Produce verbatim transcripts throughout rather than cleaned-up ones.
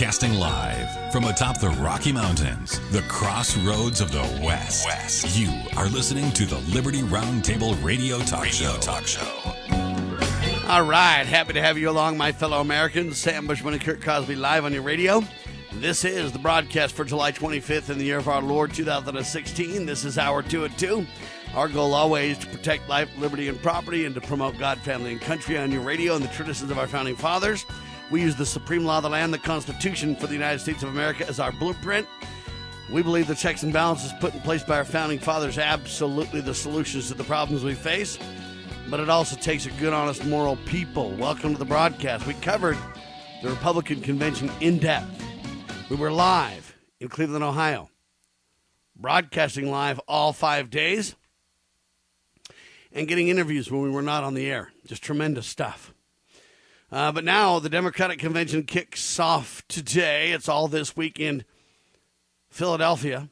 Broadcasting live from atop the Rocky Mountains, the crossroads of the West. West. You are listening to the Liberty Roundtable Radio Talk Radio Show. Talk Show. All right, happy to have you along, my fellow Americans. Sam Bushman and Kurt Cosby live on your radio. This is the broadcast for July twenty-fifth in the year of our Lord two thousand sixteen. This is Hour two at two. Our goal always to protect life, liberty, and property, and to promote God, family, and country on your radio and the traditions of our founding fathers. We use the supreme law of the land, the Constitution for the United States of America, as our blueprint. We believe the checks and balances put in place by our founding fathers are absolutely the solutions to the problems we face. But it also takes a good, honest, moral people. Welcome to the broadcast. We covered the Republican convention in depth. We were live in Cleveland, Ohio, broadcasting live all five days and getting interviews when we were not on the air. Just tremendous stuff. Uh, but now the Democratic convention kicks off today. It's all this week in Philadelphia.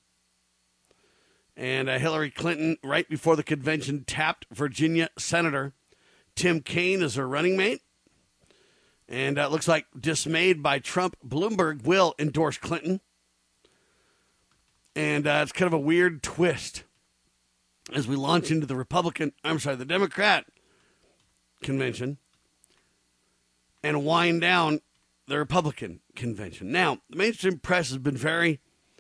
And uh, Hillary Clinton, right before the convention, tapped Virginia Senator Tim Kaine as her running mate. And uh, it looks like, dismayed by Trump, Bloomberg will endorse Clinton. And uh, it's kind of a weird twist as we launch into the Republican, I'm sorry, the Democrat convention and wind down the Republican convention. Now, the mainstream press has been very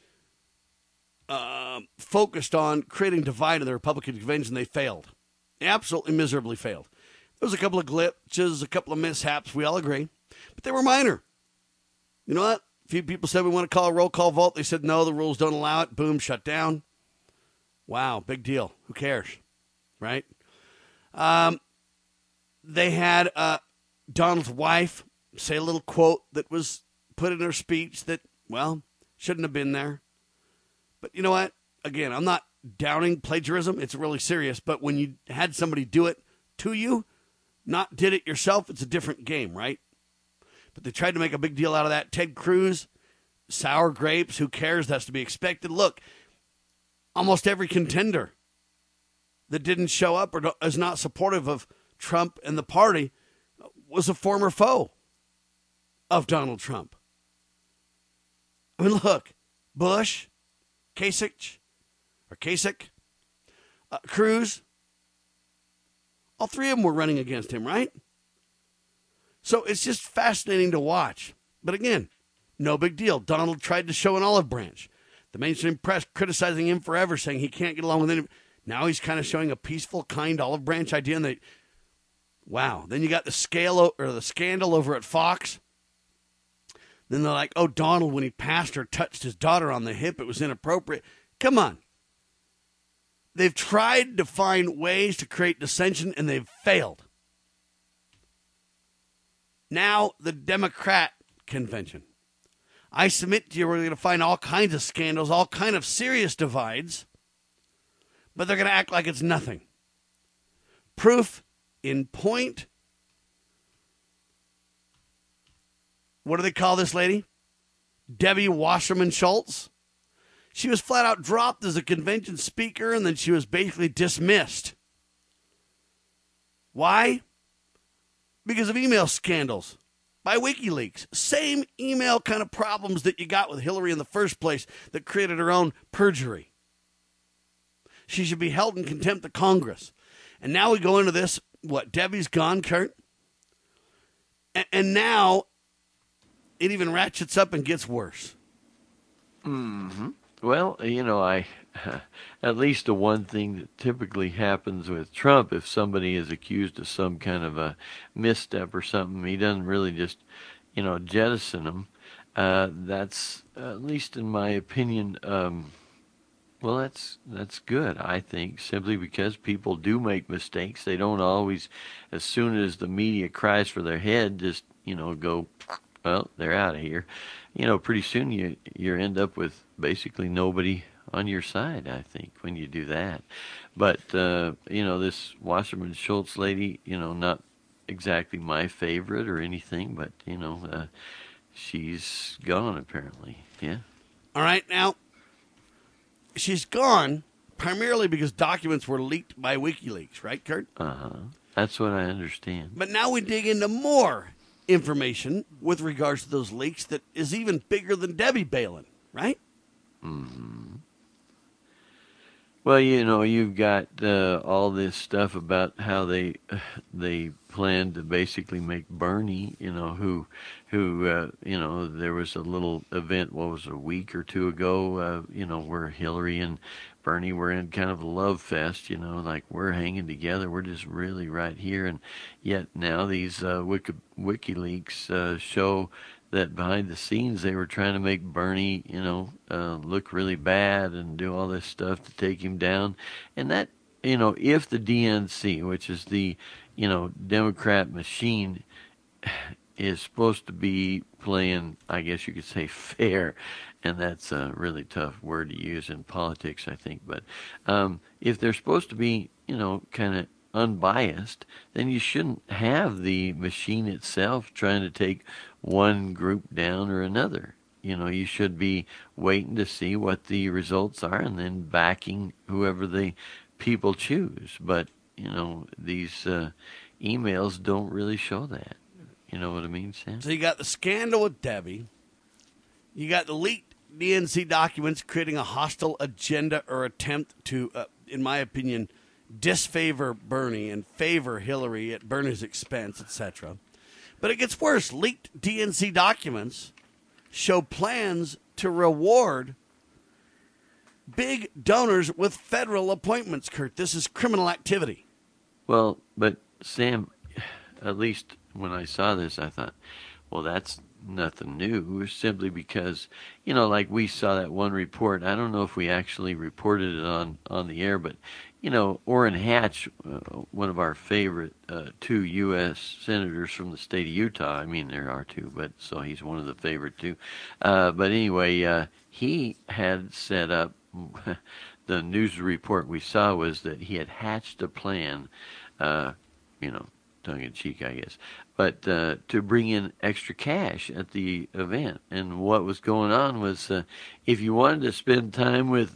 uh, focused on creating divide in the Republican convention. They failed. They absolutely miserably failed. There was a couple of glitches, a couple of mishaps, we all agree, but they were minor. You know what? A few people said we want to call a roll call vote. They said no, the rules don't allow it. Boom, shut down. Wow, big deal. Who cares, right? Um, they had uh, Donald's wife say a little quote that was put in her speech that, well, shouldn't have been there. But you know what? Again, I'm not downing plagiarism. It's really serious. But when you had somebody do it to you, not did it yourself, it's a different game, right? But they tried to make a big deal out of that. Ted Cruz, sour grapes, who cares? That's to be expected. Look, almost every contender that didn't show up or is not supportive of Trump and the party was a former foe of Donald Trump. I mean, look, Bush, Kasich, or Kasich, uh, Cruz, all three of them were running against him, right? So it's just fascinating to watch. But again, no big deal. Donald tried to show an olive branch. The mainstream press criticizing him forever, saying he can't get along with anyone. Now he's kind of showing a peaceful, kind olive branch idea. And they, wow. Then you got the scale or the scandal over at Fox. Then they're like, oh, Donald, when he passed or touched his daughter on the hip, it was inappropriate. Come on. They've tried to find ways to create dissension, and they've failed. Now the Democrat convention. I submit to you we're going to find all kinds of scandals, all kinds of serious divides, but they're going to act like it's nothing. Proof in point. What do they call this lady? Debbie Wasserman Schultz. She was flat out dropped as a convention speaker, and then she was basically dismissed. Why? Because of email scandals by WikiLeaks. Same email kind of problems that you got with Hillary in the first place that created her own perjury. She should be held in contempt of Congress. And now we go into this, what, Debbie's gone, Kurt? And, and now it even ratchets up and gets worse. Mm-hmm. Well, you know, I at least the one thing that typically happens with Trump, if somebody is accused of some kind of a misstep or something, he doesn't really just, you know, jettison them. Uh, that's, at least in my opinion, um, well, that's that's good, I think, simply because people do make mistakes. They don't always, as soon as the media cries for their head, just, you know, go, well, they're out of here. You know, pretty soon you you end up with basically nobody on your side, I think, when you do that. But, uh, you know, this Wasserman Schultz lady, you know, not exactly my favorite or anything, but, you know, uh, she's gone apparently. Yeah. All right. Now, she's gone primarily because documents were leaked by WikiLeaks, right, Kurt? Uh-huh. That's what I understand. But now we dig into more information with regards to those leaks that is even bigger than Debbie Balin, right? Mm-hmm. Well, you know, you've got uh, all this stuff about how they they plan to basically make Bernie, you know, who who uh, you know, there was a little event, what was it, a week or two ago, uh, you know, where Hillary and Bernie were in kind of a love fest, you know, like we're hanging together, we're just really right here, and yet now these uh, Wiki, WikiLeaks uh, show that behind the scenes they were trying to make Bernie, you know, uh, look really bad and do all this stuff to take him down. And that, you know, if the D N C, which is the, you know, Democrat machine, is supposed to be playing, I guess you could say, fair, and that's a really tough word to use in politics, I think. But um, if they're supposed to be, you know, kind of unbiased, then you shouldn't have the machine itself trying to take one group down or another. You know, you should be waiting to see what the results are and then backing whoever the people choose. But, you know, these uh, emails don't really show that. You know what I mean, Sam? So you got the scandal with Debbie. You got the leaked D N C documents creating a hostile agenda or attempt to, uh, in my opinion, disfavor Bernie and favor Hillary at Bernie's expense, et cetera. But it gets worse. Leaked D N C documents show plans to reward big donors with federal appointments, Kurt. This is criminal activity. Well, but Sam, at least when I saw this, I thought, well, that's nothing new, simply because, you know, like we saw that one report. I don't know if we actually reported it on, on the air, but, you know, Orrin Hatch, uh, one of our favorite uh, two U S senators from the state of Utah. I mean, there are two, but so he's one of the favorite two. Uh, but anyway, uh, he had set up, the news report we saw was that he had hatched a plan, uh, you know, tongue-in-cheek, I guess, but uh, to bring in extra cash at the event. And what was going on was, uh, if you wanted to spend time with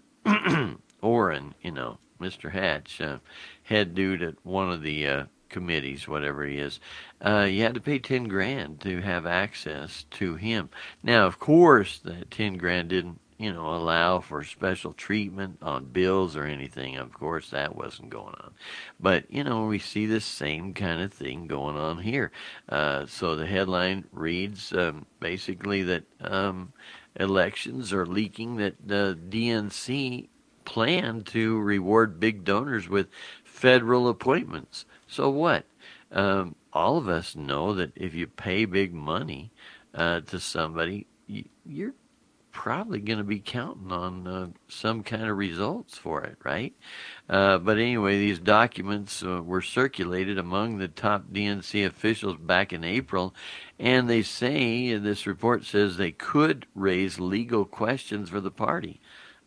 Orrin, you know, Mister Hatch, uh, head dude at one of the uh, committees, whatever he is, uh, you had to pay ten grand to have access to him. Now, of course, that ten grand didn't, you know, allow for special treatment on bills or anything. Of course, that wasn't going on. But, you know, we see this same kind of thing going on here. Uh, so the headline reads um, basically that um, elections are leaking, that the D N C plan to reward big donors with federal appointments. So what? Um, all of us know that if you pay big money uh, to somebody, you, you're probably going to be counting on uh, some kind of results for it, right? Uh, but anyway, these documents uh, were circulated among the top D N C officials back in April, and they say, this report says, they could raise legal questions for the party.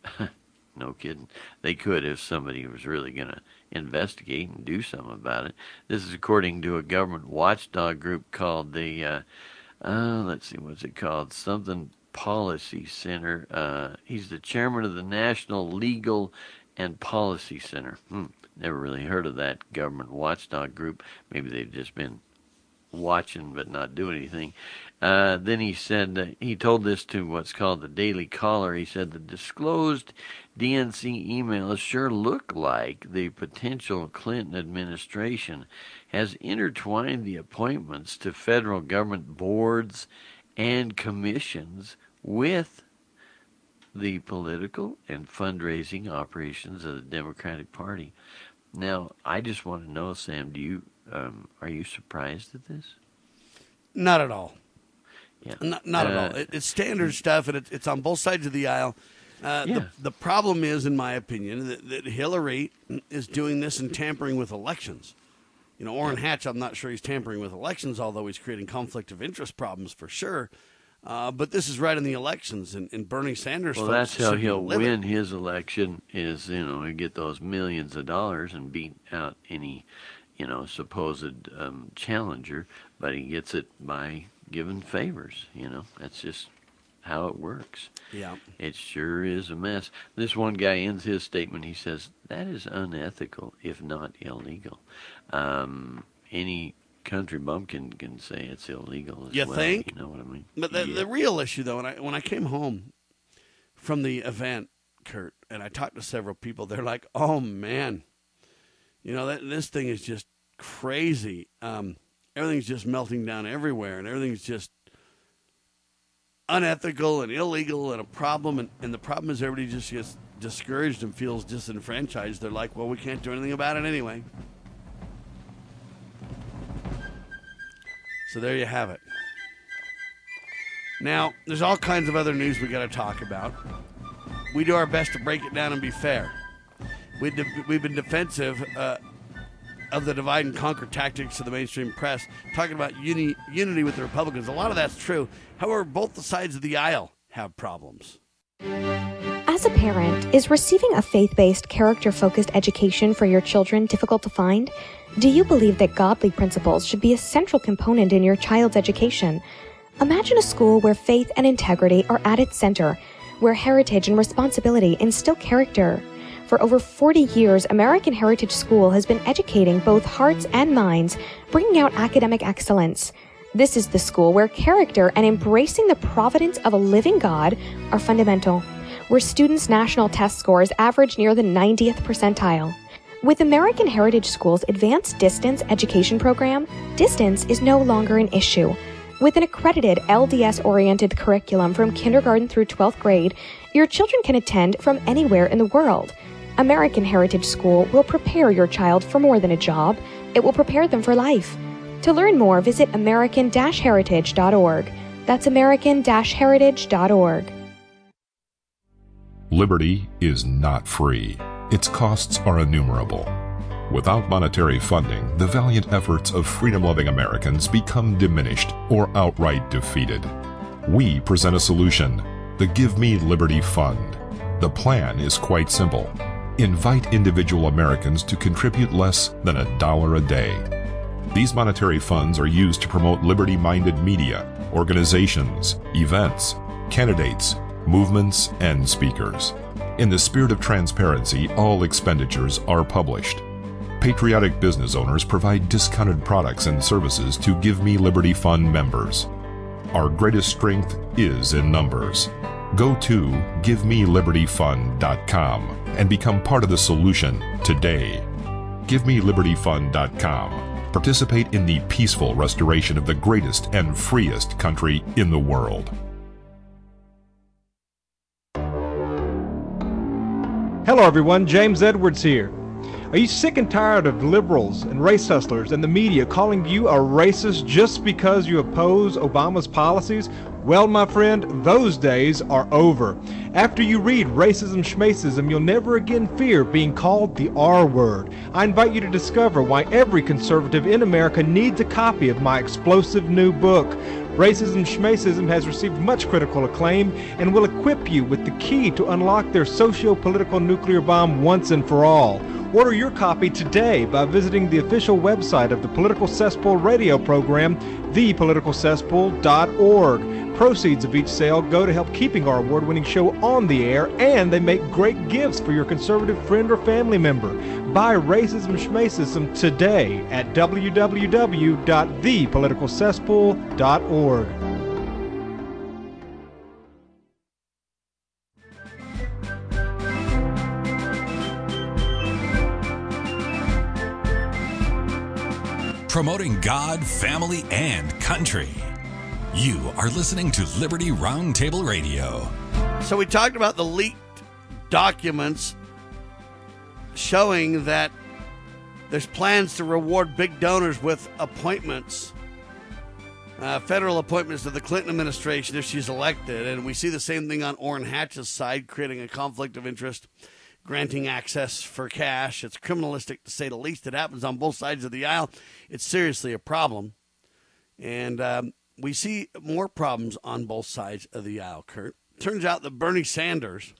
No kidding. They could if somebody was really going to investigate and do something about it. This is according to a government watchdog group called the, uh, uh, let's see, what's it called? Something Policy Center. Uh, he's the chairman of the National Legal and Policy Center. Hmm, never really heard of that government watchdog group. Maybe they've just been watching but not doing anything. Uh, then he said, uh, he told this to what's called the Daily Caller. He said, the disclosed D N C emails sure look like the potential Clinton administration has intertwined the appointments to federal government boards and commissions with the political and fundraising operations of the Democratic Party. Now, I just want to know, Sam, do you um, are you surprised at this? Not at all. Yeah, not, not uh, at all. It, it's standard stuff, and it, it's on both sides of the aisle. Uh, yeah. the, the problem is, in my opinion, that, that Hillary is doing this and tampering with elections. You know, Orrin Hatch, I'm not sure he's tampering with elections, although he's creating conflict of interest problems for sure. Uh, but this is right in the elections, and, and Bernie Sanders. Well, folks that's how should be he'll livid. win his election. Is, you know, he get those millions of dollars and beat out any, you know, supposed um, challenger. But he gets it by giving favors. You know, that's just how it works. Yeah, it sure is a mess. This one guy ends his statement. He says that is unethical, if not illegal. Um, any country bumpkin can say it's illegal as You well. think? You know what I mean? But the, yeah. the real issue, though, when I when I came home from the event, Kurt, and I talked to several people, they're like, "Oh man, you know that this thing is just crazy. Um, everything's just melting down everywhere, and everything's just unethical and illegal and a problem. And, and the problem is everybody just gets discouraged and feels disenfranchised. They're like, well, we can't do anything about it anyway." So there you have it. Now, there's all kinds of other news we got to talk about. We do our best to break it down and be fair. We de- we've been defensive uh, of the divide and conquer tactics of the mainstream press, talking about uni- unity with the Republicans. A lot of that's true. However, both the sides of the aisle have problems. As a parent, is receiving a faith-based, character-focused education for your children difficult to find? Do you believe that godly principles should be a central component in your child's education? Imagine a school where faith and integrity are at its center, where heritage and responsibility instill character. For over forty years, American Heritage School has been educating both hearts and minds, bringing out academic excellence. This is the school where character and embracing the providence of a living God are fundamental, where students' national test scores average near the ninetieth percentile. With American Heritage School's Advanced Distance Education Program, distance is no longer an issue. With an accredited L D S-oriented curriculum from kindergarten through twelfth grade, your children can attend from anywhere in the world. American Heritage School will prepare your child for more than a job. It will prepare them for life. To learn more, visit american dash heritage dot org. That's american dash heritage dot org. Liberty is not free. Its costs are innumerable. Without monetary funding, the valiant efforts of freedom-loving Americans become diminished or outright defeated. We present a solution, the Give Me Liberty Fund. The plan is quite simple. Invite individual Americans to contribute less than a dollar a day. These monetary funds are used to promote liberty-minded media, organizations, events, candidates, movements, and speakers. In the spirit of transparency, all expenditures are published. Patriotic business owners provide discounted products and services to Give Me Liberty Fund members. Our greatest strength is in numbers. Go to give me liberty fund dot com and become part of the solution today. give me liberty fund dot com. Participate in the peaceful restoration of the greatest and freest country in the world. Hello everyone, James Edwards here. Are you sick and tired of liberals and race hustlers and the media calling you a racist just because you oppose Obama's policies? Well, my friend, those days are over. After you read Racism Schmacism, you'll never again fear being called the R word. I invite you to discover why every conservative in America needs a copy of my explosive new book. Racism Schmacism has received much critical acclaim and will equip you with the key to unlock their socio-political nuclear bomb once and for all. Order your copy today by visiting the official website of the Political Cesspool radio program, the political cesspool dot org. Proceeds of each sale go to help keeping our award-winning show on the air, and they make great gifts for your conservative friend or family member. Buy Racism Schmacism today at w w w dot the political cesspool dot org. Promoting God, family, and country. You are listening to Liberty Roundtable Radio. So we talked about the leaked documents showing that there's plans to reward big donors with appointments, uh, federal appointments to the Clinton administration if she's elected. And we see the same thing on Orrin Hatch's side, creating a conflict of interest, granting access for cash. It's criminalistic, to say the least. It happens on both sides of the aisle. It's seriously a problem. And um, we see more problems on both sides of the aisle, Kurt. Turns out that Bernie Sanders,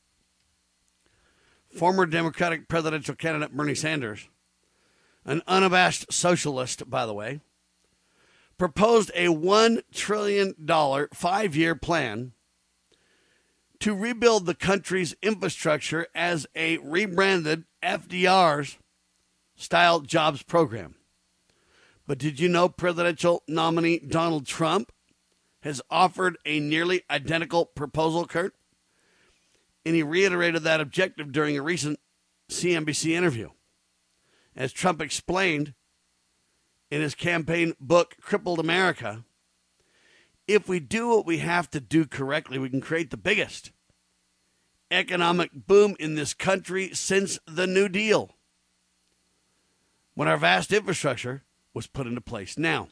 former Democratic presidential candidate Bernie Sanders, an unabashed socialist, by the way, proposed a one trillion dollars five-year plan to rebuild the country's infrastructure as a rebranded F D R's style jobs program. But did you know presidential nominee Donald Trump has offered a nearly identical proposal, Kurt? And he reiterated that objective during a recent C N B C interview. As Trump explained in his campaign book, Crippled America, if we do what we have to do correctly, we can create the biggest economic boom in this country since the New Deal, when our vast infrastructure was put into place. Now,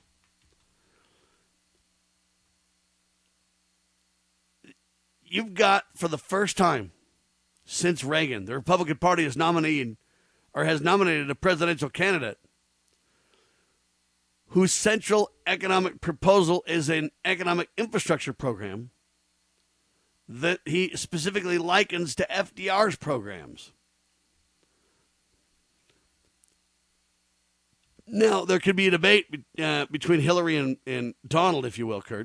you've got, for the first time since Reagan, the Republican Party has nominated or has nominated a presidential candidate whose central economic proposal is an economic infrastructure program that he specifically likens to F D R's programs. Now, there could be a debate uh, between Hillary and, and Donald, if you will, Kurt,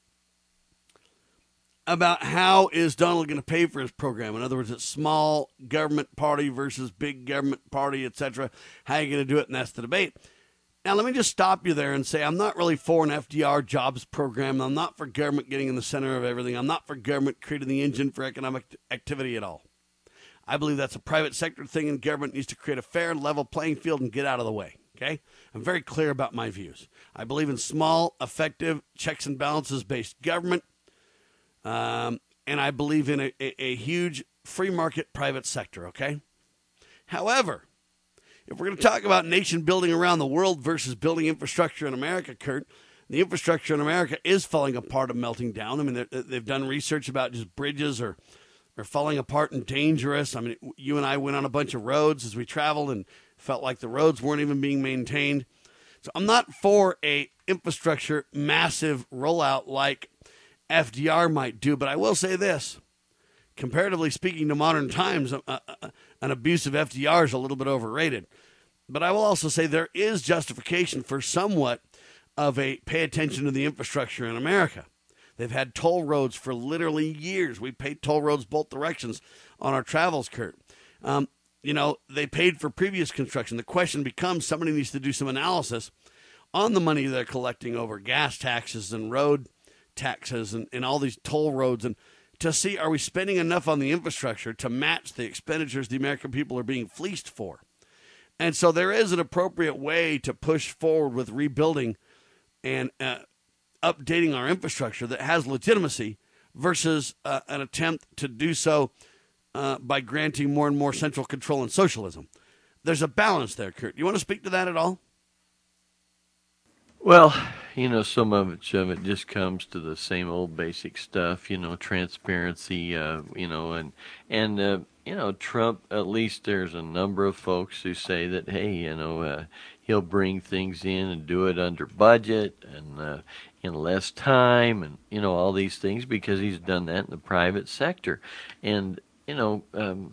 about how is Donald going to pay for his program. In other words, it's small government party versus big government party, et cetera. How are you going to do it? And that's the debate. Now, let me just stop you there and say I'm not really for an F D R jobs program. I'm not for government getting in the center of everything. I'm not for government creating the engine for economic activity at all. I believe that's a private sector thing, and government needs to create a fair and level playing field and get out of the way. Okay? I'm very clear about my views. I believe in small, effective, checks and balances-based government, um, and I believe in a, a, a huge free market private sector, okay? However, if we're going to talk about nation building around the world versus building infrastructure in America, Kurt, the infrastructure in America is falling apart and melting down. I mean, they've done research about just bridges are, are falling apart and dangerous. I mean, you and I went on a bunch of roads as we traveled and felt like the roads weren't even being maintained. So I'm not for a infrastructure massive rollout like F D R might do, but I will say this. Comparatively speaking to modern times, uh, uh, an abusive F D R is a little bit overrated. But I will also say there is justification for somewhat of a pay attention to the infrastructure in America. They've had toll roads for literally years. We paid toll roads both directions on our travels, Kurt. Um, you know, they paid for previous construction. The question becomes somebody needs to do some analysis on the money they're collecting over gas taxes and road taxes and, and all these toll roads, and to see, are we spending enough on the infrastructure to match the expenditures the American people are being fleeced for? And so there is an appropriate way to push forward with rebuilding and uh, updating our infrastructure that has legitimacy versus uh, an attempt to do so uh, by granting more and more central control and socialism. There's a balance there, Kurt. You want to speak to that at all? Well, you know, some of it, of it just comes to the same old basic stuff, you know, transparency, uh, you know, and, and uh, you know, Trump, at least there's a number of folks who say that, hey, you know, uh, he'll bring things in and do it under budget and uh, in less time and, you know, all these things because he's done that in the private sector. And, you know, um,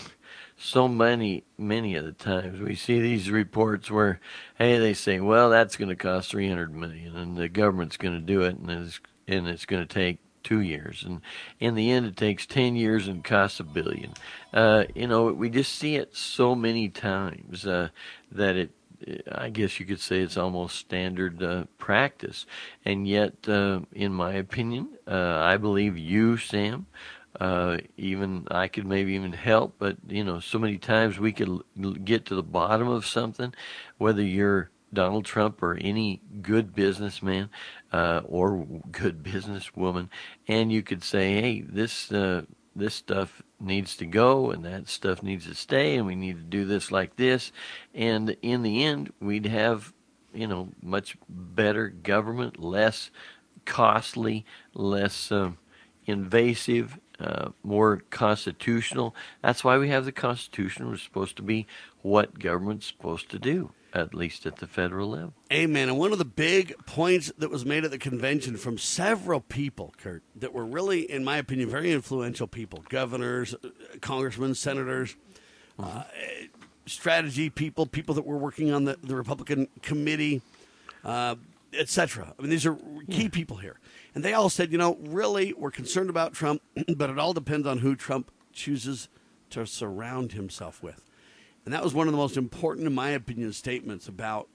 so many, many of the times we see these reports where, hey, they say, well, that's going to cost three hundred million dollars and the government's going to do it and it's, and it's going to take two years. And in the end, it takes ten years and costs a billion. Uh, you know, we just see it so many times uh, that it, I guess you could say it's almost standard uh, practice. And yet, uh, in my opinion, uh, I believe you, Sam, Uh, even I could maybe even help, but you know, so many times we could l- get to the bottom of something, whether you're Donald Trump or any good businessman uh, or good businesswoman, and you could say, hey, this uh, this stuff needs to go, and that stuff needs to stay, and we need to do this like this, and in the end, we'd have, you know, much better government, less costly, less um, invasive. Uh, more constitutional. That's why we have the Constitution. It's supposed to be what government's supposed to do, at least at the federal level. Amen. And one of the big points that was made at the convention from several people, Kurt, that were really, in my opinion, very influential people, governors, congressmen, senators, mm-hmm. uh, strategy people, people that were working on the, the Republican committee, uh, et cetera. I mean, these are key yeah. people here. And they all said, you know, really, we're concerned about Trump, but it all depends on who Trump chooses to surround himself with. And that was one of the most important, in my opinion, statements about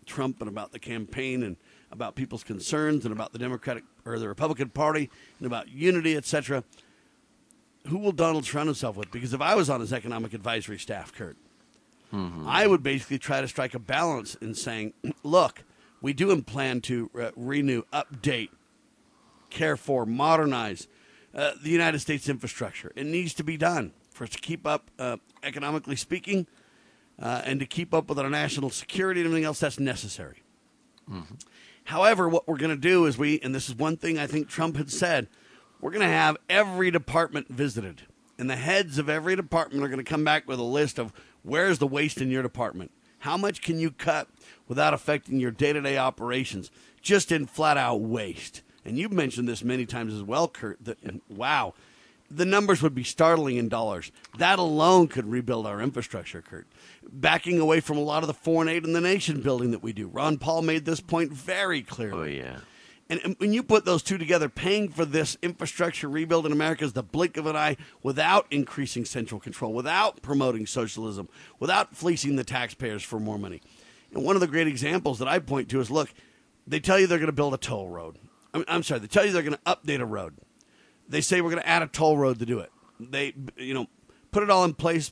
Trump and about the campaign and about people's concerns and about the Democratic or the Republican Party and about unity, et cetera, who will Donald surround himself with? Because if I was on his economic advisory staff, Kurt, mm-hmm. I would basically try to strike a balance in saying, look, we do plan to uh, renew, update, care for, modernize uh, the United States infrastructure. It needs to be done for us to keep up, uh, economically speaking, uh, and to keep up with our national security and everything else that's necessary. Mm-hmm. However, what we're going to do is we, and this is one thing I think Trump had said, we're going to have every department visited. And the heads of every department are going to come back with a list of where's the waste in your department. How much can you cut without affecting your day-to-day operations, just in flat-out waste? And you've mentioned this many times as well, Kurt, that, wow, the numbers would be startling in dollars. That alone could rebuild our infrastructure, Kurt. Backing away from a lot of the foreign aid and the nation building that we do. Ron Paul made this point very clearly. Oh, yeah. And, and when you put those two together, paying for this infrastructure rebuild in America is the blink of an eye without increasing central control, without promoting socialism, without fleecing the taxpayers for more money. And one of the great examples that I point to is, look, they tell you they're going to build a toll road. I'm, I'm sorry, they tell you they're going to update a road. They say we're going to add a toll road to do it. They, you know, put it all in place,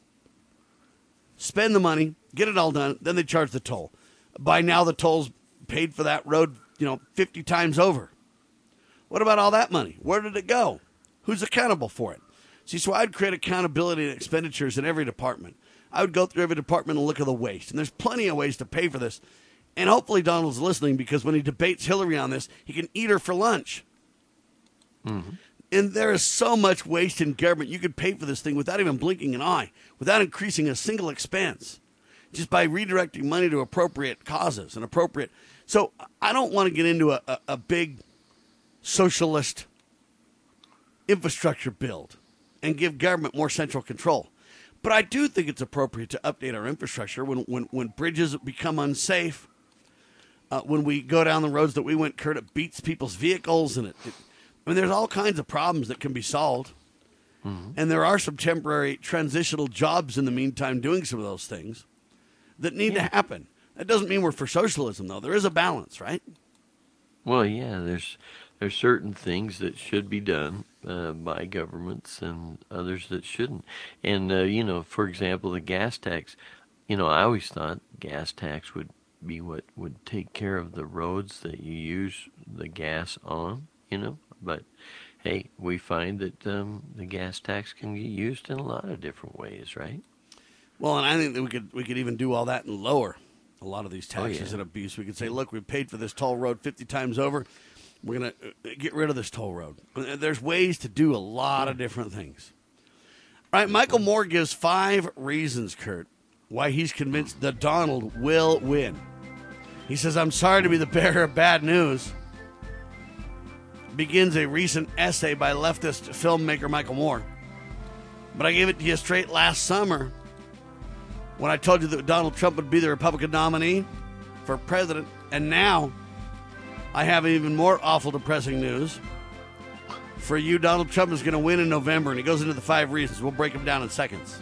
spend the money, get it all done, then they charge the toll. By now, the toll's paid for that road, you know, fifty times over. What about all that money? Where did it go? Who's accountable for it? See, so I'd create accountability and expenditures in every department. I would go through every department and look at the waste. And there's plenty of ways to pay for this. And hopefully Donald's listening, because when he debates Hillary on this, he can eat her for lunch. Mm-hmm. And there is so much waste in government. You could pay for this thing without even blinking an eye, without increasing a single expense, just by redirecting money to appropriate causes and appropriate. So I don't want to get into a, a, a big socialist infrastructure build and give government more central control. But I do think it's appropriate to update our infrastructure when, when, when bridges become unsafe, uh, when we go down the roads that we went, Kurt, it beats people's vehicles, and it, it I mean, there's all kinds of problems that can be solved. Mm-hmm. And there are some temporary transitional jobs in the meantime doing some of those things that need yeah. to happen. That doesn't mean we're for socialism, though. There is a balance, right? Well, yeah, there's there's certain things that should be done uh, by governments and others that shouldn't. And, uh, you know, for example, the gas tax, you know, I always thought gas tax would be what would take care of the roads that you use the gas on, you know. But, hey, we find that um, the gas tax can be used in a lot of different ways, right? Well, and I think that we could we could even do all that and lower a lot of these taxes oh, yeah. and abuse. We could say, look, we paid for this toll road fifty times over. We're going to get rid of this toll road. There's ways to do a lot of different things. All right, Michael Moore gives five reasons, Kurt, why he's convinced that Donald will win. He says, I'm sorry to be the bearer of bad news. Begins a recent essay by leftist filmmaker Michael Moore. But I gave it to you straight last summer when I told you that Donald Trump would be the Republican nominee for president. And now I have even more awful, depressing news. For you, Donald Trump is going to win in November, and he goes into the five reasons. We'll break them down in seconds.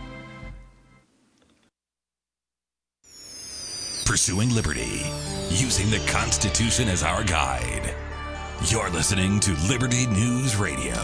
Pursuing liberty, using the Constitution as our guide. You're listening to Liberty News Radio.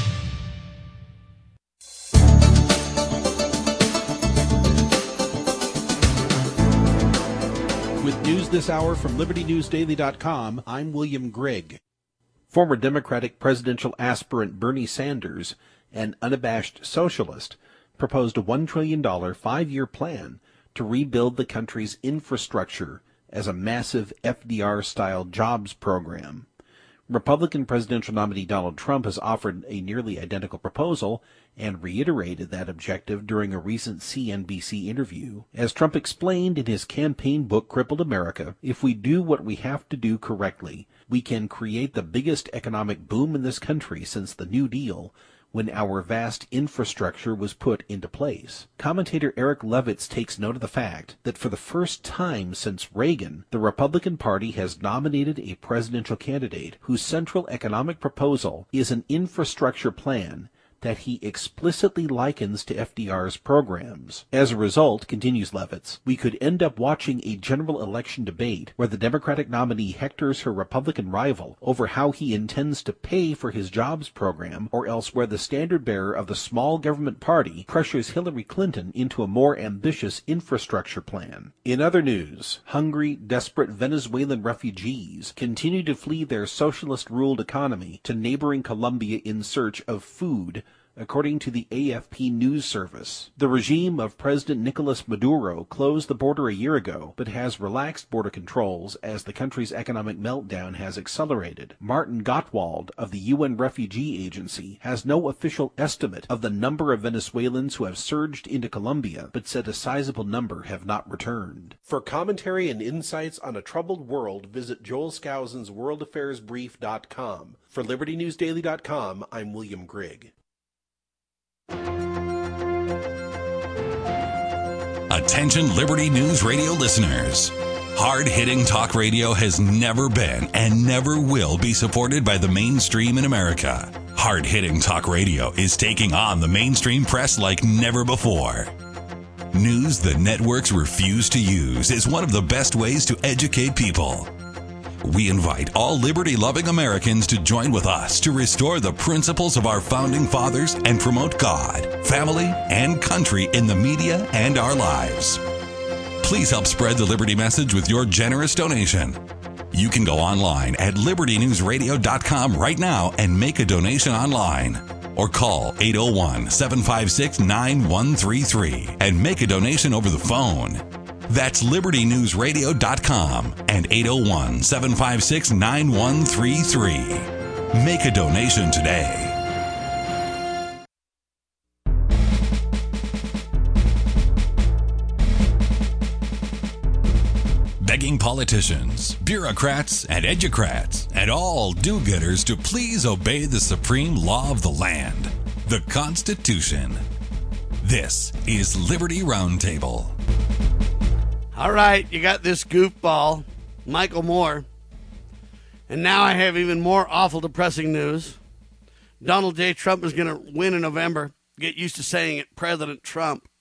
With news this hour from Liberty News Daily dot com, I'm William Grigg. Former Democratic presidential aspirant Bernie Sanders, an unabashed socialist, proposed a one trillion dollars five-year plan to rebuild the country's infrastructure as a massive F D R-style jobs program. Republican presidential nominee Donald Trump has offered a nearly identical proposal and reiterated that objective during a recent C N B C interview. As Trump explained in his campaign book Crippled America, if we do what we have to do correctly, we can create the biggest economic boom in this country since the New Deal, when our vast infrastructure was put into place. Commentator Eric Levitz takes note of the fact that for the first time since Reagan, the Republican Party has nominated a presidential candidate whose central economic proposal is an infrastructure plan that he explicitly likens to F D R's programs. As a result, continues Levitz, we could end up watching a general election debate where the Democratic nominee hectors her Republican rival over how he intends to pay for his jobs program, or else where the standard-bearer of the small government party pressures Hillary Clinton into a more ambitious infrastructure plan. In other news, hungry, desperate Venezuelan refugees continue to flee their socialist-ruled economy to neighboring Colombia in search of food, according to the A F P news service. The regime of President Nicolas Maduro closed the border a year ago, but has relaxed border controls as the country's economic meltdown has accelerated. Martin Gottwald of the U N Refugee Agency has no official estimate of the number of Venezuelans who have surged into Colombia, but said a sizable number have not returned. For commentary and insights on a troubled world, visit Joel Skousen's world affairs brief dot com. For Liberty News Daily dot com, I'm William Grigg. Attention Liberty News Radio listeners. Hard-hitting talk radio has never been and never will be supported by the mainstream in America. Hard-hitting talk radio is taking on the mainstream press like never before. News the networks refuse to use is one of the best ways to educate people. We invite all liberty-loving Americans to join with us to restore the principles of our founding fathers and promote God, family, and country in the media and our lives. Please help spread the Liberty message with your generous donation. You can go online at liberty news radio dot com right now and make a donation online. Or call eight oh one, seven five six, nine one three three and make a donation over the phone. That's liberty news radio dot com and eight oh one, seven five six, nine one three three. Make a donation today. Begging politicians, bureaucrats, and educrats, and all do-gooders to please obey the supreme law of the land, the Constitution. This is Liberty Roundtable. All right, you got this goofball, Michael Moore. And now I have even more awful, depressing news. Donald J. Trump is going to win in November. Get used to saying it, President Trump.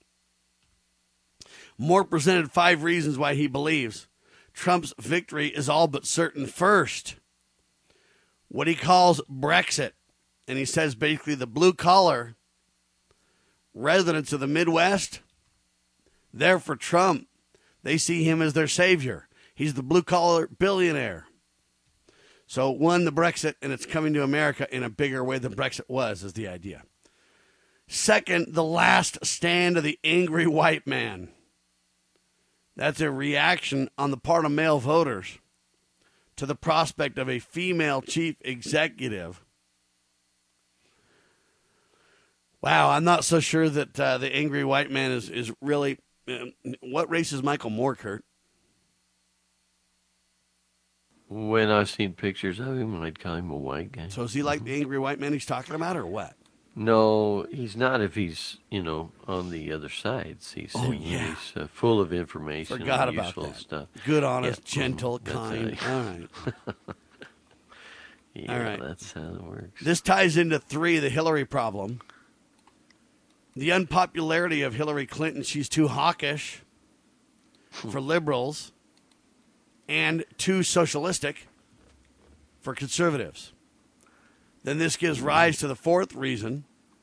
Moore presented five reasons why he believes Trump's victory is all but certain. First, what he calls Brexit. And he says basically the blue-collar residents of the Midwest, they're for Trump. They see him as their savior. He's the blue-collar billionaire. So, won the Brexit, and it's coming to America in a bigger way than Brexit was, is the idea. Second, the last stand of the angry white man. That's a reaction on the part of male voters to the prospect of a female chief executive. Wow, I'm not so sure that uh, the angry white man is, is really... What race is Michael Moore, Kurt? When I've seen pictures of him, I'd call him a white guy. So is he like the angry white man he's talking about, or what? No, he's not if he's, you know, on the other side. He's, oh, yeah. he's uh, full of information Forgot and about useful that. stuff. Good, honest, yeah. gentle, That's kind. How All right. yeah, All right. That's how it works. This ties into three, the Hillary problem. The unpopularity of Hillary Clinton. She's too hawkish for liberals and too socialistic for conservatives. Then this gives rise to the fourth reason.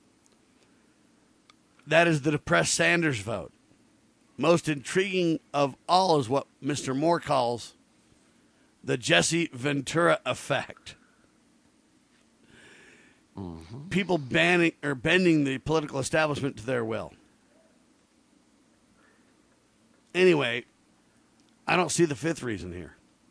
That is the depressed Sanders vote. Most intriguing of all is what Mister Moore calls the Jesse Ventura effect. Mm-hmm. People banning or bending the political establishment to their will. Anyway, I don't see the fifth reason here.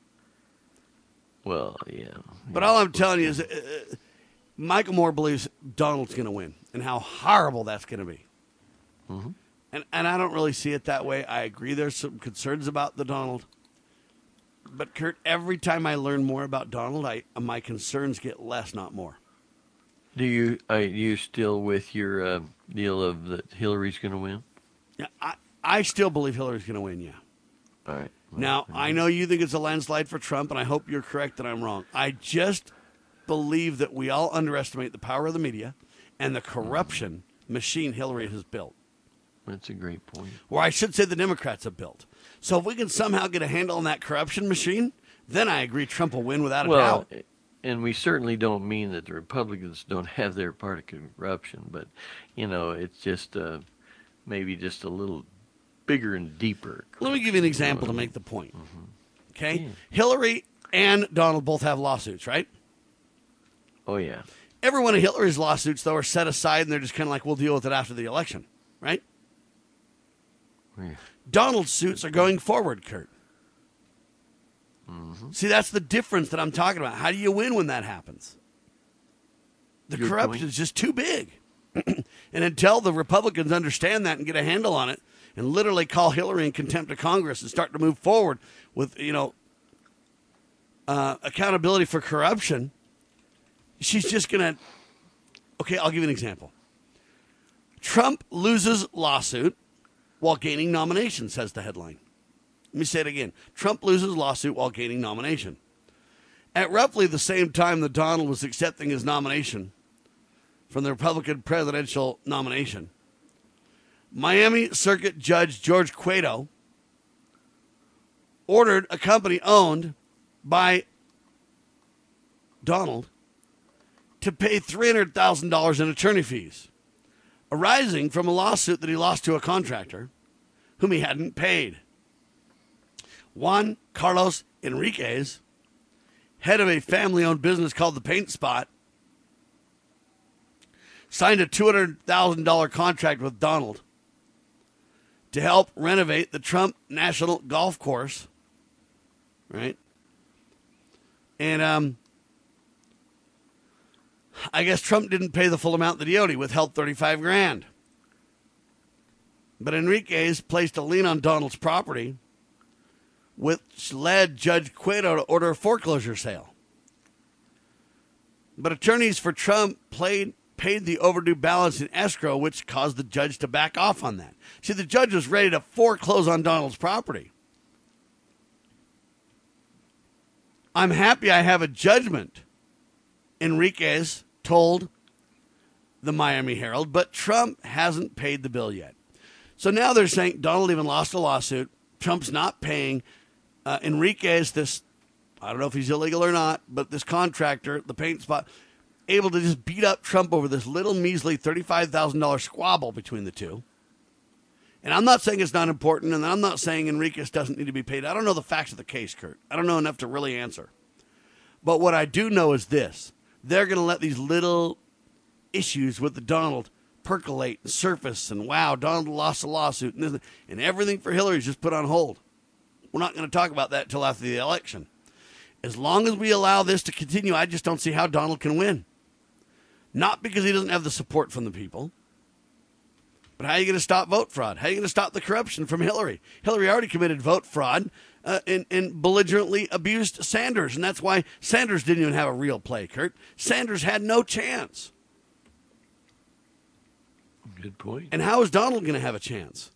Well, yeah. But all I'm telling you is uh, Michael Moore believes Donald's going to win and how horrible that's going to be. Mm-hmm. And and I don't really see it that way. I agree there's some concerns about the Donald. But, Kurt, every time I learn more about Donald, I my concerns get less, not more. Do you are you still with your uh, deal of that Hillary's going to win? Yeah, I, I still believe Hillary's going to win, yeah. All right. Well, now, I know you think it's a landslide for Trump, and I hope you're correct that I'm wrong. I just believe that we all underestimate the power of the media and the corruption machine Hillary has built. That's a great point. Or I should say the Democrats have built. So if we can somehow get a handle on that corruption machine, then I agree Trump will win without a well, doubt. And we certainly don't mean that the Republicans don't have their part of corruption, but, you know, it's just uh, maybe just a little bigger and deeper. Let me give you an example to make the point. Mm-hmm. Okay? Yeah. Hillary and Donald both have lawsuits, right? Oh, yeah. Every one of Hillary's lawsuits, though, are set aside, and they're just kind of like, we'll deal with it after the election, right? Yeah. Donald's suits are going forward, Kurt. Mm-hmm. See, that's the difference that I'm talking about. How do you win when that happens? The Good corruption point. is just too big. And until the Republicans understand that and get a handle on it and literally call Hillary in contempt of Congress and start to move forward with, you know, uh, accountability for corruption, she's just going to... Okay, I'll give you an example. Trump loses lawsuit while gaining nomination, says the headline. Let me say it again. Trump loses lawsuit while gaining nomination. At roughly the same time that Donald was accepting his nomination from the Republican presidential nomination, Miami Circuit Judge George Cueto ordered a company owned by Donald to pay three hundred thousand dollars in attorney fees, arising from a lawsuit that he lost to a contractor whom he hadn't paid. Juan Carlos Enriquez, head of a family-owned business called The Paint Spot, signed a two hundred thousand dollars contract with Donald to help renovate the Trump National Golf Course, right? And um, I guess Trump didn't pay the full amount that he owed. He withheld thirty-five grand. But Enriquez placed a lien on Donald's property, which led Judge Cueto to order a foreclosure sale. But attorneys for Trump played, paid the overdue balance in escrow, which caused the judge to back off on that. See, the judge was ready to foreclose on Donald's property. I'm happy I have a judgment, Enriquez told the Miami Herald, but Trump hasn't paid the bill yet. So now they're saying Donald even lost a lawsuit. Trump's not paying uh, Enriquez this, I don't know if he's illegal or not, but this contractor, the Paint Spot, able to just beat up Trump over this little measly thirty-five thousand dollars squabble between the two. And I'm not saying it's not important, and I'm not saying Enriquez doesn't need to be paid. I don't know the facts of the case, Kurt. I don't know enough to really answer. But what I do know is this. They're going to let these little issues with the Donald percolate and surface, and wow, Donald lost a lawsuit, and, and everything for Hillary is just put on hold. We're not going to talk about that until after the election. As long as we allow this to continue, I just don't see how Donald can win. Not because he doesn't have the support from the people, but how are you going to stop vote fraud? How are you going to stop the corruption from Hillary? Hillary already committed vote fraud uh, and, and belligerently abused Sanders, and that's why Sanders didn't even have a real play, Kurt. Sanders had no chance. Good point. And how is Donald going to have a chance?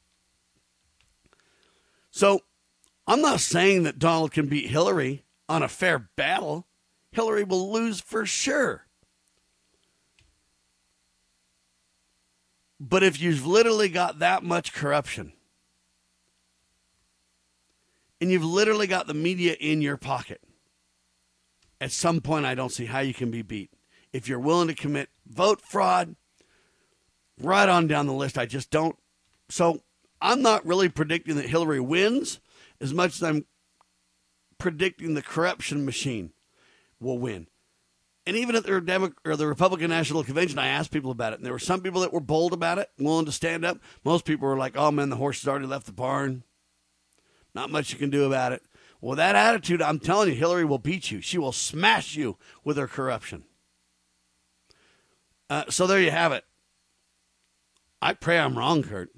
So I'm not saying that Donald can beat Hillary on a fair battle. Hillary will lose for sure. But if you've literally got that much corruption, and you've literally got the media in your pocket, at some point I don't see how you can be beat. If you're willing to commit vote fraud, right on down the list, I just don't. So I'm not really predicting that Hillary wins as much as I'm predicting the corruption machine will win. And even at the, Demo- or the Republican National Convention, I asked people about it. And there were some people that were bold about it, willing to stand up. Most people were like, oh, man, the horse has already left the barn. Not much you can do about it. Well, that attitude, I'm telling you, Hillary will beat you. She will smash you with her corruption. Uh, so there you have it. I pray I'm wrong, Kurt.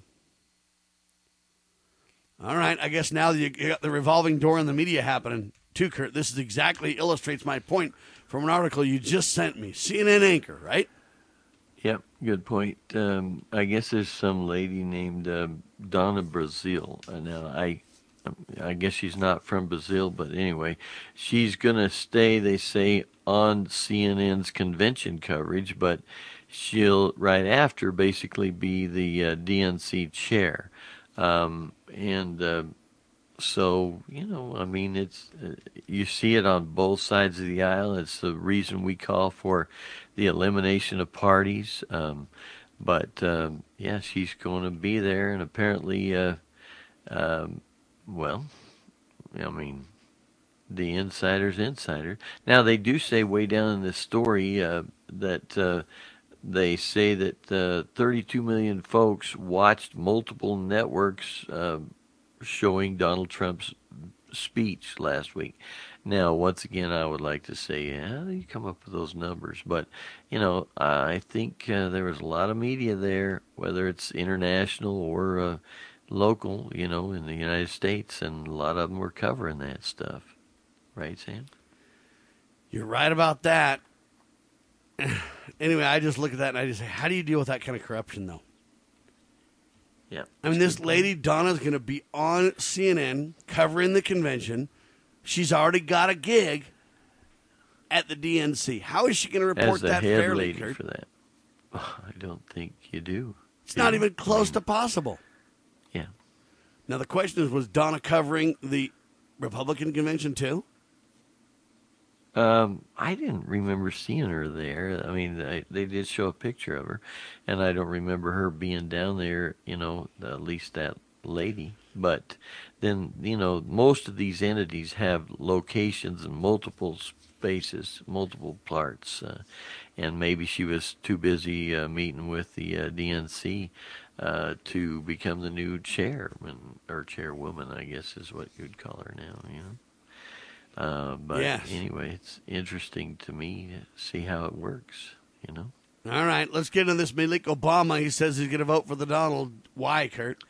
All right, I guess now that you got the revolving door in the media happening, too, Kurt, this is exactly illustrates my point from an article you just sent me. C N N anchor, right? Yep, good point. Um, I guess there's some lady named uh, Donna Brazil. Uh, now, I I guess she's not from Brazil, but anyway, she's going to stay, they say, on C N N's convention coverage, but she'll right after basically be the uh, D N C chair. Um, and uh, so, you know, I mean, it's uh, you see it on both sides of the aisle. It's the reason we call for the elimination of parties. Um, but, um, yeah, she's going to be there, and apparently, uh, um, well, I mean, the insider's insider. Now, they do say way down in this story uh, that uh, they say that uh, thirty-two million folks watched multiple networks uh, showing Donald Trump's speech last week. Now, once again, I would like to say, how do you come up with those numbers? But, you know, I think uh, there was a lot of media there, whether it's international or uh, local, you know, in the United States, and a lot of them were covering that stuff. Right, Sam? You're right about that. Anyway, I just look at that and I just say, how do you deal with that kind of corruption, though? Yeah. I mean, this lady, Donna's going to be on C N N covering the convention. She's already got a gig at the D N C. How is she going to report As the that head fairly, lady Kurt? for that? Oh, I don't think you do. It's not even close to possible. Yeah. Now, the question is, was Donna covering the Republican convention, too? Um, I didn't remember seeing her there. I mean, I, they did show a picture of her, and I don't remember her being down there, you know, at least that lady. But then, you know, most of these entities have locations in multiple spaces, multiple parts, uh, and maybe she was too busy uh, meeting with the uh, D N C uh, to become the new chairman, or chairwoman, I guess is what you'd call her now, you know. Uh, but yes. Anyway, it's interesting to me to see how it works, you know. All right, let's get into this. Malik Obama, he says he's going to vote for the Donald. Why, Kurt?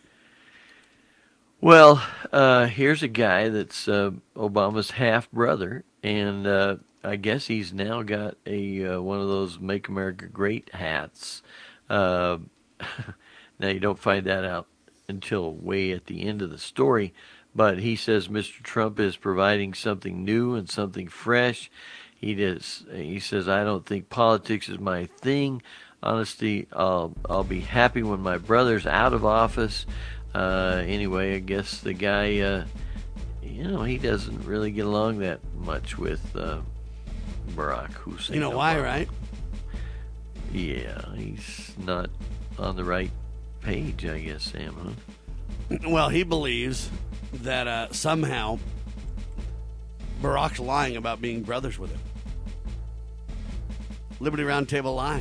Well, uh, here's a guy that's uh, Obama's half-brother, and uh, I guess he's now got a uh, one of those Make America Great hats. Uh, now, you don't find that out until way at the end of the story. But he says Mister Trump is providing something new and something fresh. He does. He says, I don't think politics is my thing. Honestly, I'll I'll be happy when my brother's out of office. Uh, anyway, I guess the guy, uh, you know, he doesn't really get along that much with uh, Barack Hussein. You know Obama. why, right? Yeah, he's not on the right page, I guess, Sam, huh? Well, he believes that uh, somehow Barack's lying about being brothers with him. Liberty Roundtable Live.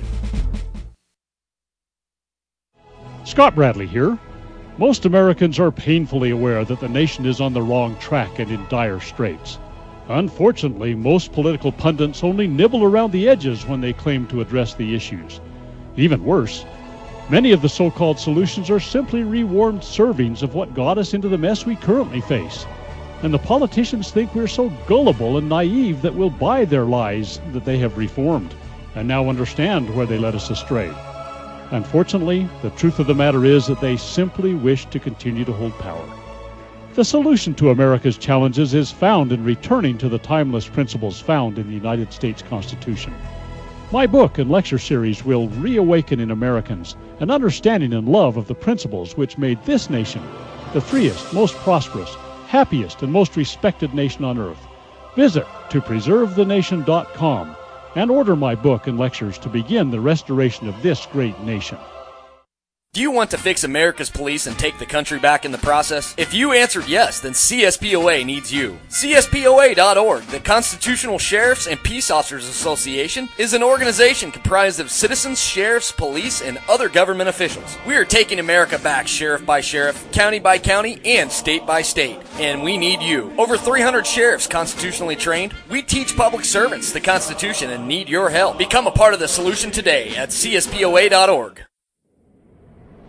Scott Bradley here. Most Americans are painfully aware that the nation is on the wrong track and in dire straits. Unfortunately, most political pundits only nibble around the edges when they claim to address the issues. Even worse, many of the so-called solutions are simply rewarmed servings of what got us into the mess we currently face. And the politicians think we're so gullible and naive that we'll buy their lies that they have reformed, and now understand where they led us astray. Unfortunately, the truth of the matter is that they simply wish to continue to hold power. The solution to America's challenges is found in returning to the timeless principles found in the United States Constitution. My book and lecture series will reawaken in Americans an understanding and love of the principles which made this nation the freest, most prosperous, happiest, and most respected nation on earth. Visit to preserve the nation dot com and order my book and lectures to begin the restoration of this great nation. Do you want to fix America's police and take the country back in the process? If you answered yes, then C S P O A needs you. C S P O A dot org, the Constitutional Sheriffs and Peace Officers Association, is an organization comprised of citizens, sheriffs, police, and other government officials. We are taking America back sheriff by sheriff, county by county, and state by state. And we need you. Over three hundred sheriffs constitutionally trained. We teach public servants the Constitution and need your help. Become a part of the solution today at C S P O A dot org.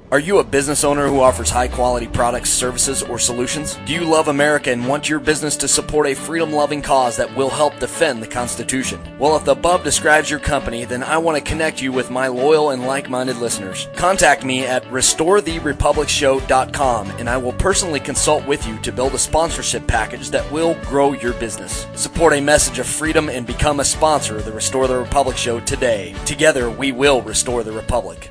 Are you a business owner who offers high-quality products, services, or solutions? Do you love America and want your business to support a freedom-loving cause that will help defend the Constitution? Well, if the above describes your company, then I want to connect you with my loyal and like-minded listeners. Contact me at restore the republic show dot com, and I will personally consult with you to build a sponsorship package that will grow your business. Support a message of freedom and become a sponsor of the Restore the Republic Show today. Together, we will restore the Republic.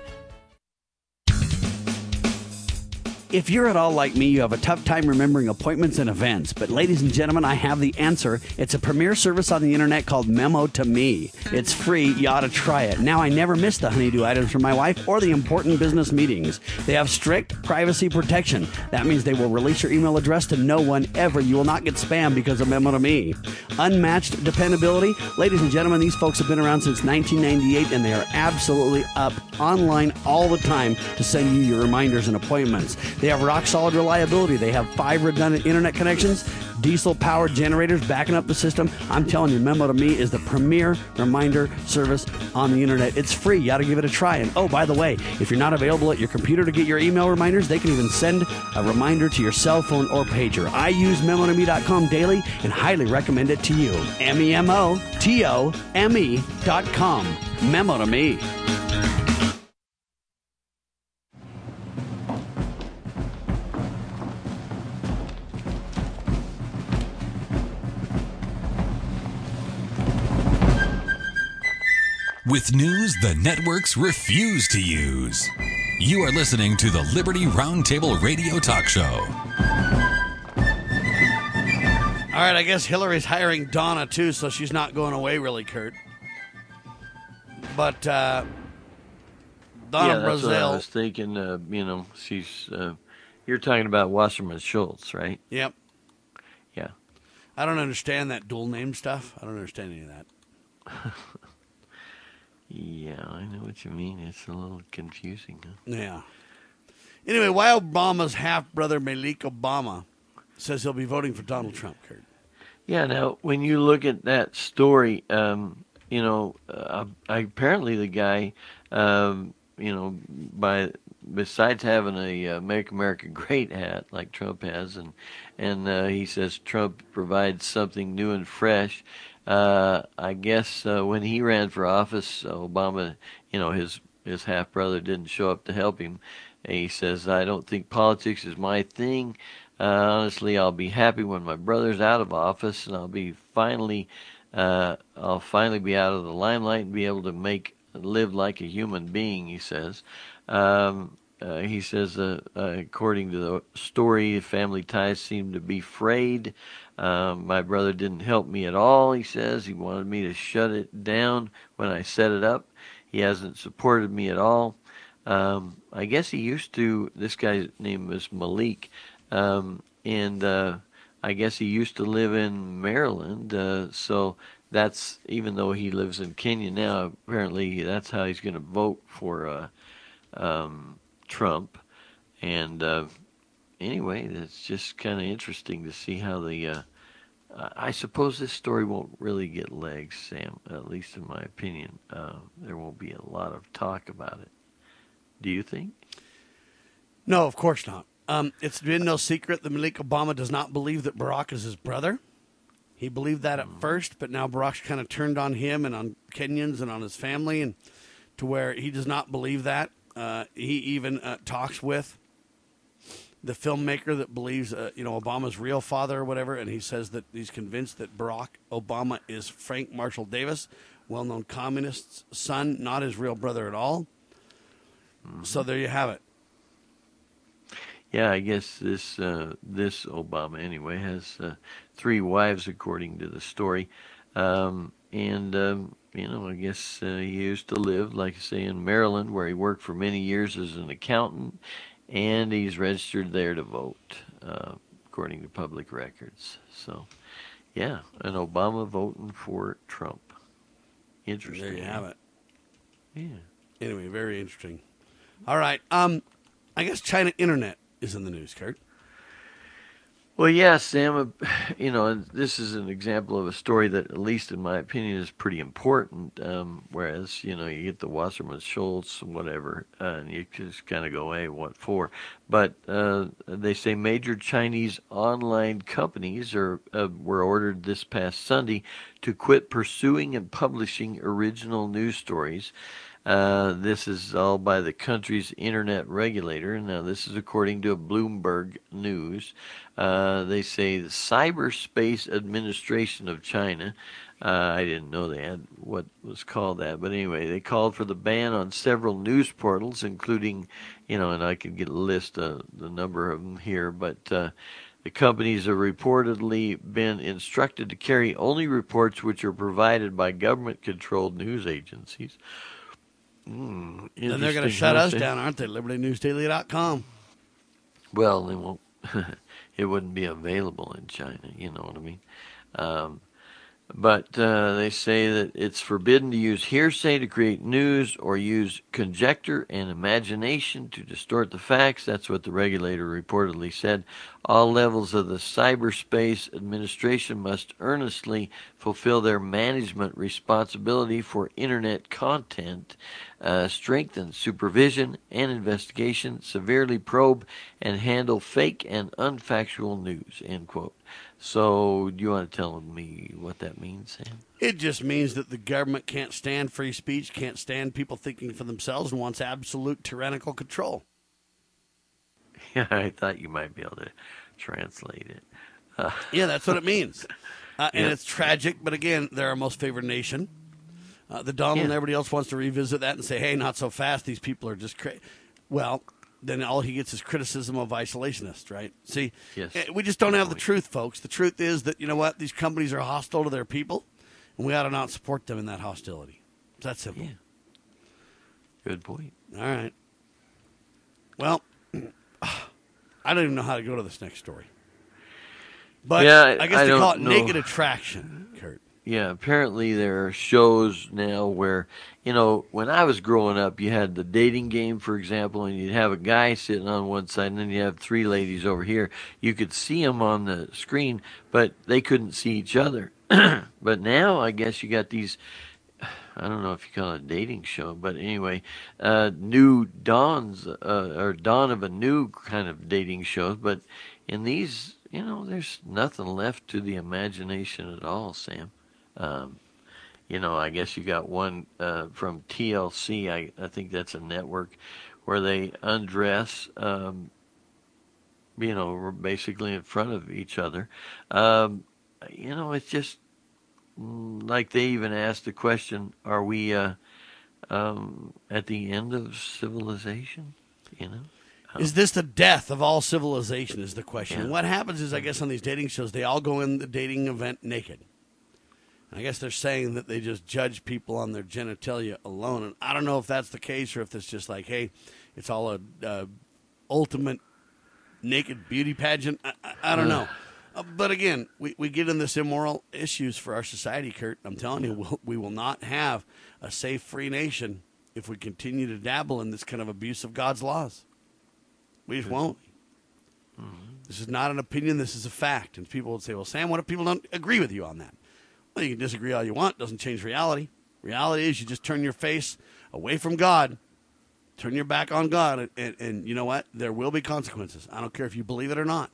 If you're at all like me, you have a tough time remembering appointments and events. But ladies and gentlemen, I have the answer. It's a premier service on the internet called Memo to Me. It's free. You ought to try it. Now, I never miss the honeydew items for my wife or the important business meetings. They have strict privacy protection. That means they will release your email address to no one ever. You will not get spam because of Memo to Me. Unmatched dependability. Ladies and gentlemen, these folks have been around since nineteen ninety-eight, and they are absolutely up online all the time to send you your reminders and appointments. They have rock-solid reliability. They have five redundant internet connections, diesel-powered generators backing up the system. I'm telling you, Memo to Me is the premier reminder service on the internet. It's free. You ought to give it a try. And oh, by the way, if you're not available at your computer to get your email reminders, they can even send a reminder to your cell phone or pager. I use memo to me dot com daily and highly recommend it to you. M E M O T O M E dot com. Memo to Me. With news the networks refuse to use. You are listening to the Liberty Roundtable Radio Talk Show. All right, I guess Hillary's hiring Donna, too, so she's not going away really, Kurt. But uh, Donna yeah, that's Brazil... what I was thinking, uh, you know, she's... Uh, you're talking about Wasserman Schultz, right? Yep. Yeah. I don't understand that dual name stuff. I don't understand any of that. Yeah, I know what you mean. It's a little confusing. Huh? Yeah. Anyway, why Obama's half-brother Malik Obama says he'll be voting for Donald Trump, Kurt. Yeah, now, when you look at that story, um, you know, uh, I, apparently the guy, um, you know, by besides having a uh, Make America Great hat like Trump has, and, and uh, he says Trump provides something new and fresh, Uh, I guess uh, when he ran for office, uh, Obama, you know, his his half brother didn't show up to help him. And he says, "I don't think politics is my thing. Uh, honestly, I'll be happy when my brother's out of office, and I'll be finally, uh, I'll finally be out of the limelight and be able to make live like a human being." He says. Um, uh, he says, uh, uh, according to the story, family ties seem to be frayed. Um, my brother didn't help me at all, he says. He wanted me to shut it down when I set it up. He hasn't supported me at all. Um, I guess he used to, this guy's name was Malik, um, and uh, I guess he used to live in Maryland. Uh, so that's, even though he lives in Kenya now, apparently that's how he's going to vote for uh, um, Trump. And uh, anyway, it's just kind of interesting to see how the, uh, I suppose this story won't really get legs, Sam, at least in my opinion. Uh, there won't be a lot of talk about it. Do you think? No, of course not. Um, it's been no secret that Malik Obama does not believe that Barack is his brother. He believed that at mm. first, but now Barack's kind of turned on him and on Kenyans and on his family, and to where he does not believe that. Uh, he even uh, talks with the filmmaker that believes, uh, you know, Obama's real father or whatever, and he says that he's convinced that Barack Obama is Frank Marshall Davis, well-known communist's son, not his real brother at all. Mm-hmm. So there you have it. Yeah, I guess this uh, this Obama, anyway, has uh, three wives, according to the story. Um, and, um, you know, I guess uh, he used to live, like I say, in Maryland, where he worked for many years as an accountant. And he's registered there to vote, uh, according to public records. So, yeah, an Obama voting for Trump. Interesting. There you have it. Yeah. Anyway, very interesting. All right. Um, I guess China Internet is in the news, Kurt. Well, yeah, Sam, you know, this is an example of a story that, at least in my opinion, is pretty important. Um, whereas, you know, you get the Wasserman Schultz, whatever, uh, and you just kind of go, hey, what for? But uh, they say major Chinese online companies are uh, were ordered this past Sunday to quit pursuing and publishing original news stories. Uh, this is all by the country's internet regulator. Now, this is according to Bloomberg News. Uh, they say the Cyberspace Administration of China, uh, I didn't know they had what was called that, but anyway, they called for the ban on several news portals, including, you know, and I could get a list of the number of them here, but uh, the companies have reportedly been instructed to carry only reports which are provided by government-controlled news agencies. Mm, then they're going to shut us down, aren't they? Liberty News Daily dot com. Well, they won't. It wouldn't be available in China. You know what I mean? Um, but uh, they say that it's forbidden to use hearsay to create news or use conjecture and imagination to distort the facts. That's what the regulator reportedly said. All levels of the Cyberspace Administration must earnestly fulfill their management responsibility for Internet content, uh, strengthen supervision and investigation, severely probe and handle fake and unfactual news, end quote. So, do you want to tell me what that means, Sam? It just means that the government can't stand free speech, can't stand people thinking for themselves, and wants absolute tyrannical control. Yeah, I thought you might be able to translate it. Uh, yeah, that's what it means. Uh, and yeah. It's tragic, but again, they're our most favored nation. Uh, the Donald yeah. and everybody else wants to revisit that and say, hey, not so fast, these people are just crazy. Well, then all he gets is criticism of isolationists, right? See, yes. we just don't have the truth, folks. The truth is that, you know what, these companies are hostile to their people, and we ought to not support them in that hostility. It's that simple. Yeah. Good point. All right. Well, I don't even know how to go to this next story. But yeah, I guess I they call it know. naked attraction, Kurt. Yeah, apparently there are shows now where, you know, when I was growing up, you had the dating game, for example, and you'd have a guy sitting on one side, and then you have three ladies over here. You could see them on the screen, but they couldn't see each other. But now, I guess you got these, I don't know if you call it a dating show, but anyway, uh, new dawns, uh, or dawn of a new kind of dating shows. But in these, you know, there's nothing left to the imagination at all, Sam. Um, you know, I guess you got one uh, from T L C, I, I think that's a network, where they undress, um, you know, basically in front of each other. Um, you know, it's just like they even asked the question, are we uh, um, at the end of civilization, you know? Um, is this the death of all civilization is the question. Yeah. What happens is, I guess, on these dating shows, they all go in the dating event naked. I guess they're saying that they just judge people on their genitalia alone. And I don't know if that's the case or if it's just like, hey, it's all a uh, ultimate naked beauty pageant. I, I, I don't know. Uh, but again, we, we get in this immoral issues for our society, Kurt. I'm telling you, we'll, we will not have a safe, free nation if we continue to dabble in this kind of abuse of God's laws. We just won't. Mm-hmm. This is not an opinion. This is a fact. And people would say, well, Sam, what if people don't agree with you on that? Well, you can disagree all you want. It doesn't change reality. Reality is you just turn your face away from God, turn your back on God, and, and, and you know what? There will be consequences. I don't care if you believe it or not.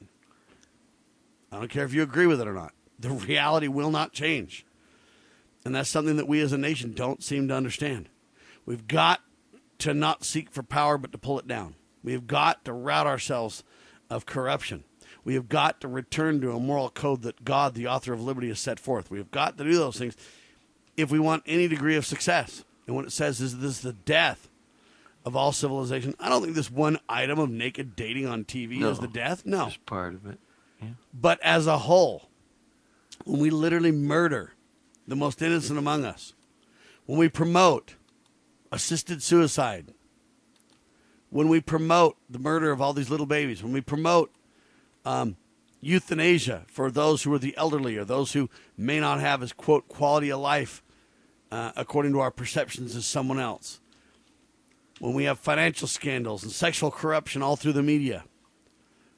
I don't care if you agree with it or not. The reality will not change. And that's something that we as a nation don't seem to understand. We've got to not seek for power, but to pull it down. We have got to rout ourselves of corruption. We have got to return to a moral code that God, the author of liberty, has set forth. We have got to do those things if we want any degree of success. And what it says is this is the death of all civilization. I don't think this one item of naked dating on T V no, is the death. No. It's part of it. Yeah. But as a whole, when we literally murder the most innocent among us, when we promote assisted suicide, when we promote the murder of all these little babies, when we promote um, euthanasia for those who are the elderly or those who may not have as, quote, quality of life uh, according to our perceptions as someone else, when we have financial scandals and sexual corruption all through the media,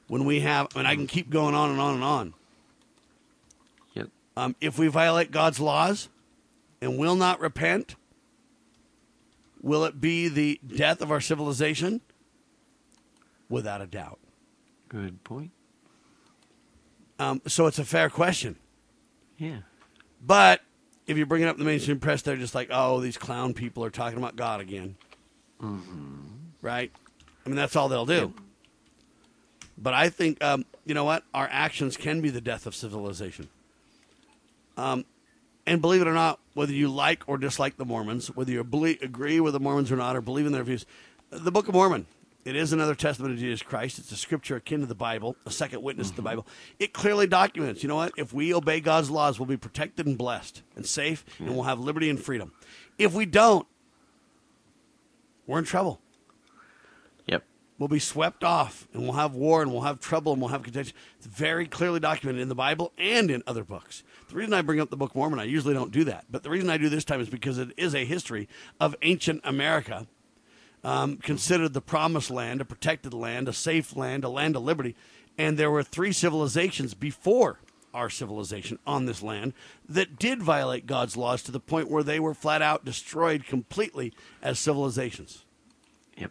when we have, and I can keep going on and on and on. Yep. Um, if we violate God's laws and will not repent, will it be the death of our civilization? Without a doubt. Good point. Um, so it's a fair question. Yeah. But if you bring it up in the mainstream press, they're just like, oh, these clown people are talking about God again. Mm-hmm. Right? I mean, that's all they'll do. Yep. But I think, um, you know what? Our actions can be the death of civilization. Um, and believe it or not, whether you like or dislike the Mormons, whether you believe, agree with the Mormons or not, or believe in their views, the Book of Mormon, it is another testament of Jesus Christ. It's a scripture akin to the Bible, a second witness mm-hmm. to the Bible. It clearly documents, you know what? If we obey God's laws, we'll be protected and blessed and safe, yeah. and we'll have liberty and freedom. If we don't, we're in trouble. Yep. We'll be swept off, and we'll have war, and we'll have trouble, and we'll have contention. It's very clearly documented in the Bible and in other books. The reason I bring up the Book of Mormon, I usually don't do that, but the reason I do this time is because it is a history of ancient America, um, considered the promised land, a protected land, a safe land, a land of liberty, and there were three civilizations before our civilization on this land that did violate God's laws to the point where they were flat out destroyed completely as civilizations. Yep.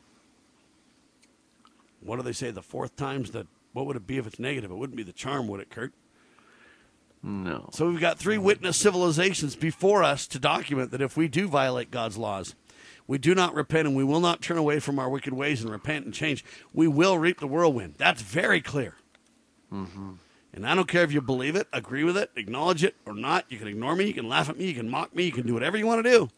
What do they say? The fourth time's the, what would it be if it's negative? It wouldn't be the charm, would it, Kurt? No. So we've got three witness civilizations before us to document that if we do violate God's laws, we do not repent and we will not turn away from our wicked ways and repent and change, we will reap the whirlwind. That's very clear. Mm-hmm. And I don't care if you believe it, agree with it, acknowledge it or not. You can ignore me, you can laugh at me, you can mock me, you can do whatever you want to do.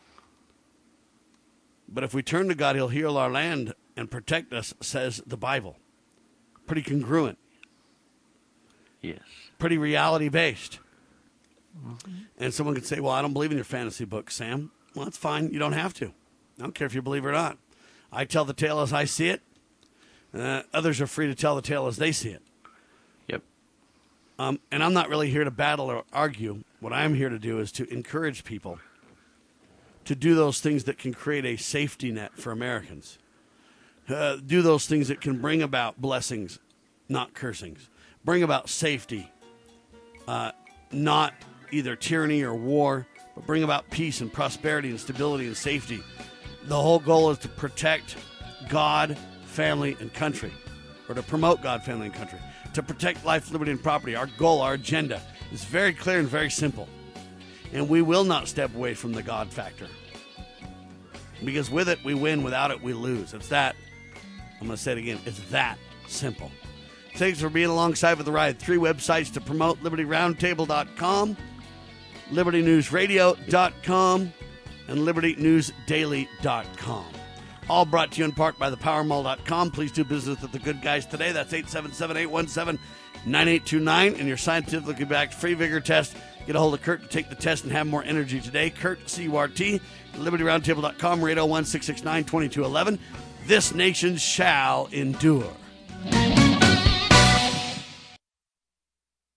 But if we turn to God, he'll heal our land and protect us, says the Bible. Pretty congruent. Yes. Pretty reality-based. Mm-hmm. And someone could say, well, I don't believe in your fantasy book, Sam. Well, that's fine. You don't have to. I don't care if you believe it or not. I tell the tale as I see it. Uh, others are free to tell the tale as they see it. Yep. Um, and I'm not really here to battle or argue. What I'm here to do is to encourage people to do those things that can create a safety net for Americans. Uh, do those things that can bring about blessings, not cursings. Bring about safety, uh, not either tyranny or war, but bring about peace and prosperity and stability and safety. The whole goal is to protect God, family, and country, or to promote God, family, and country, to protect life, liberty, and property. Our goal, our agenda is very clear and very simple. And we will not step away from the God factor. Because with it, we win. Without it, we lose. It's that, I'm going to say it again, it's that simple. Thanks for being alongside for the ride. Three websites to promote, liberty roundtable dot com, liberty news radio dot com, and liberty news daily dot com. All brought to you in part by the power mall dot com. Please do business with the good guys today. That's eight seven seven, eight one seven, nine eight two nine. And your scientifically backed free vigor test. Get a hold of Kurt to take the test and have more energy today. Kurt, C U R T, liberty roundtable dot com, rate oh one, six six nine, two two one one. This nation shall endure.